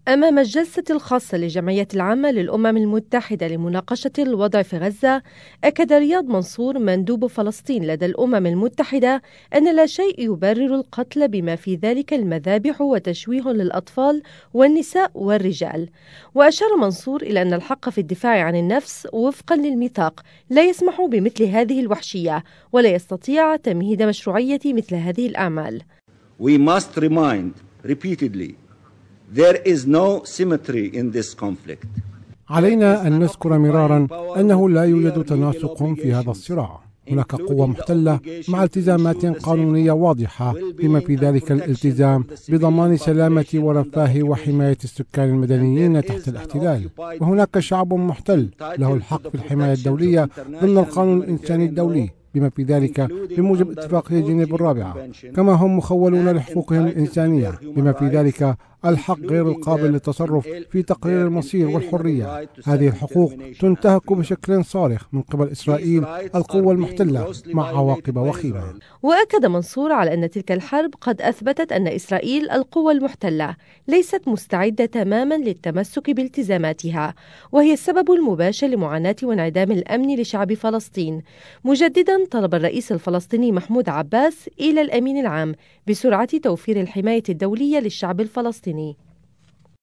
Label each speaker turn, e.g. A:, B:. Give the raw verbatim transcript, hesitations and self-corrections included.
A: أمام الجلسة الخاصة للجمعية العامة للأمم المتحدة لمناقشة الوضع في غزة، أكد رياض منصور مندوب فلسطين لدى الأمم المتحدة أن لا شيء يبرر القتل بما في ذلك المذابح وتشويه للأطفال والنساء والرجال. وأشار منصور إلى أن الحق في الدفاع عن النفس وفقا للميثاق لا يسمح بمثل هذه الوحشية ولا يستطيع تمهيد مشروعية مثل هذه الأعمال.
B: We must remind repeatedly there is no symmetry in this conflict.
C: علينا أن نذكر مرارا أنه لا يوجد تناسق في هذا الصراع. هناك قوة محتلة مع التزامات قانونية واضحة بما في ذلك الالتزام بضمان سلامة ورفاه وحماية السكان المدنيين تحت الاحتلال، وهناك شعب محتل له الحق في الحماية الدولية ضمن القانون الإنساني الدولي بما في ذلك بموجب اتفاقية جنيف الرابعة، كما هم مخولون لحقوقهم الإنسانية بما في ذلك الحق غير القابل للتصرف في تقرير المصير والحرية. هذه الحقوق تنتهك بشكل صارخ من قبل إسرائيل القوة المحتلة مع عواقب وخيمة.
A: وأكد منصور على أن تلك الحرب قد أثبتت أن إسرائيل القوة المحتلة ليست مستعدة تماما للتمسك بالتزاماتها، وهي السبب المباشر لمعاناة وانعدام الأمن لشعب فلسطين، مجددا طلب الرئيس الفلسطيني محمود عباس إلى الأمين العام بسرعة توفير الحماية الدولية للشعب الفلسطيني.